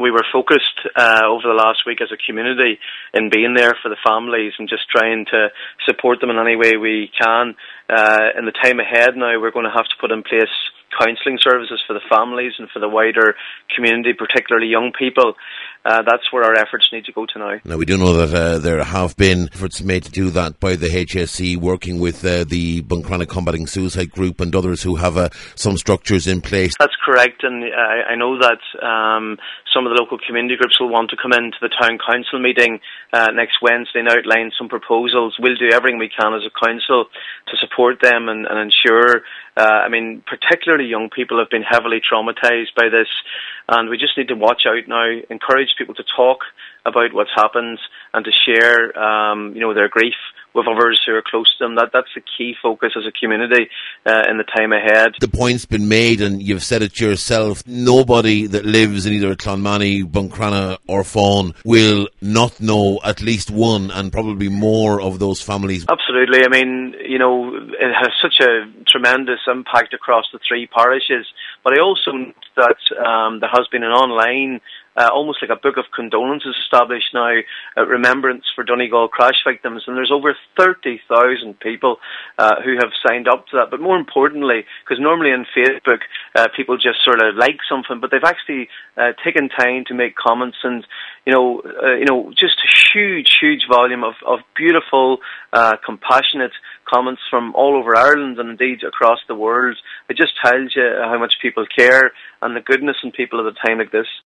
we were focused over the last week as a community in being there for the families and just trying to support them in any way we can. In the time ahead now, we're going to have to put in place counselling services for the families and for the wider community, particularly young people. That's where our efforts need to go to now. Now, we do know that there have been efforts made to do that by the HSE, working with the Buncrana Combating Suicide Group and others who have some structures in place. That's correct, and I know that some of the local community groups will want to come into the town council meeting next Wednesday and outline some proposals. We'll do everything we can as a council to support them and ensure, particularly young people have been heavily traumatised by this, and we just need to watch out now, encourage people to talk about what's happened and to share, their grief with others who are close to them. That's the key focus as a community in the time ahead. The point's been made, and you've said it yourself. Nobody that lives in either Clonmany, Buncrana or Fawn will not know at least one and probably more of those families. Absolutely. It has such a tremendous impact across the three parishes. But I also know that there has been an online almost like a book of condolences established now, remembrance for Donegal crash victims, and there's over 30,000 people who have signed up to that. But more importantly, because normally on Facebook people just sort of like something, but they've actually taken time to make comments, and just a huge volume of beautiful, compassionate comments from all over Ireland and indeed across the world. It just tells you how much people care and the goodness in people at a time like this.